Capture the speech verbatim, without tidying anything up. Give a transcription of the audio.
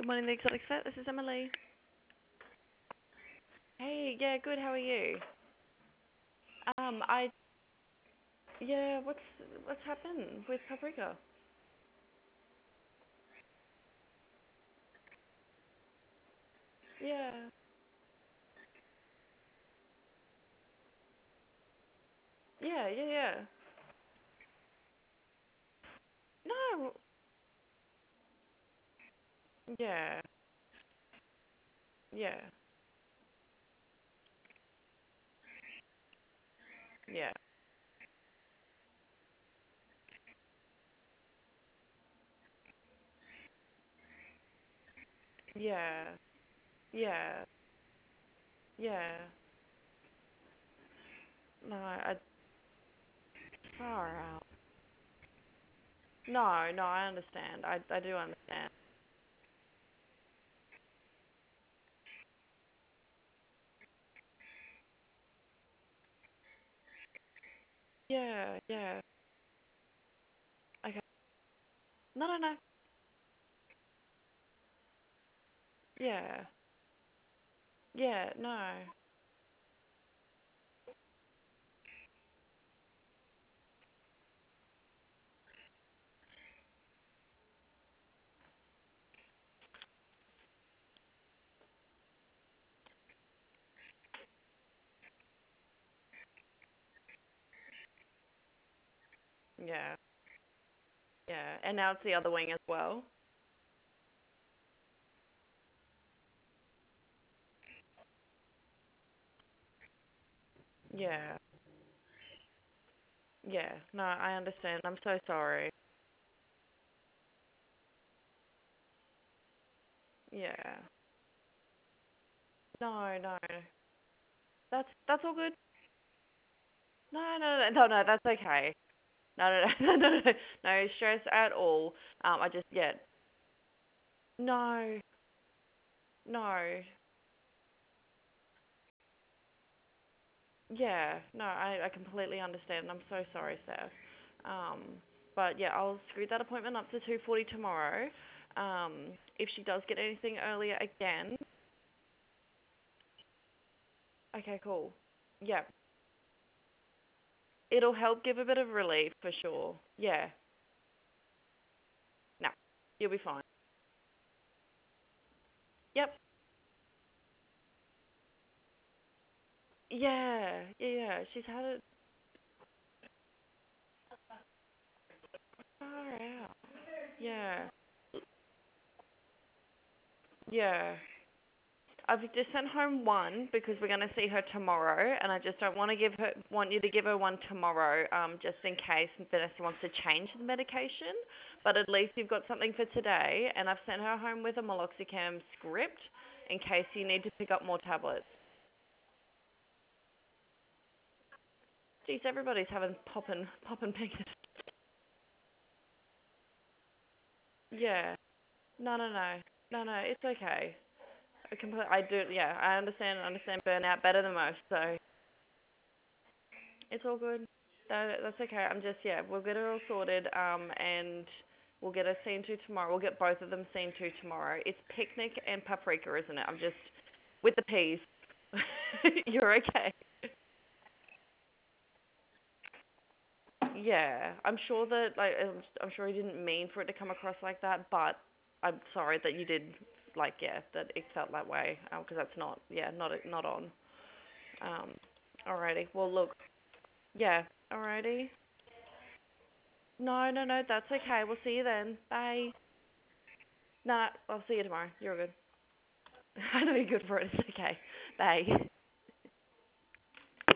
Morning, the Exotic Vet. This is Emily. Hey, yeah, good. How are you? Um, I yeah. What's what's happened with Paprika? Yeah, yeah, yeah, yeah. No, yeah, yeah, yeah, yeah, yeah, yeah. No, I far out. No, no, I understand. I I do understand. Yeah, yeah. Okay. No, no, no. Yeah, yeah. No. Yeah, yeah. And now it's the other wing as well. Yeah. Yeah, no, I understand. I'm so sorry. Yeah. No, no. That's that's all good. No, no, no, no, no, that's okay. No, no, no, no, no, no, no stress at all. Um, I just yeah. No, no. Yeah, no, I I completely understand. I'm so sorry, Steph. Um, but yeah, I'll screw that appointment up to two forty tomorrow. Um, if she does get anything earlier again, okay, cool. Yeah, it'll help give a bit of relief for sure. Yeah, no, you'll be fine. Yep. Yeah, yeah, yeah. She's had it far out. Yeah, yeah. I've just sent home one because we're gonna see her tomorrow, and I just don't want to give her want you to give her one tomorrow, um, just in case Vanessa wants to change the medication. But at least you've got something for today, and I've sent her home with a meloxicam script in case you need to pick up more tablets. Geez, everybody's having poppin' poppin' pink. Yeah. No, no, no, no, no. It's okay. I completely, I do, yeah, I understand, understand burnout better than most, so it's all good. That, that's okay. I'm just, yeah, we'll get it all sorted, um, and we'll get her seen to tomorrow. We'll get both of them seen to tomorrow. It's picnic and paprika, isn't it? I'm just, with the peas. You're okay. Yeah, I'm sure that, like, I'm I'm sure he didn't mean for it to come across like that, but I'm sorry that you did, like, yeah, that it felt that way, because that's not, yeah, not, not on. Um, alrighty. Well, look, yeah, alrighty. No, no, no, that's okay. We'll see you then. Bye. Nah, I'll see you tomorrow. You're good. I know you're good for it. It's okay. Bye.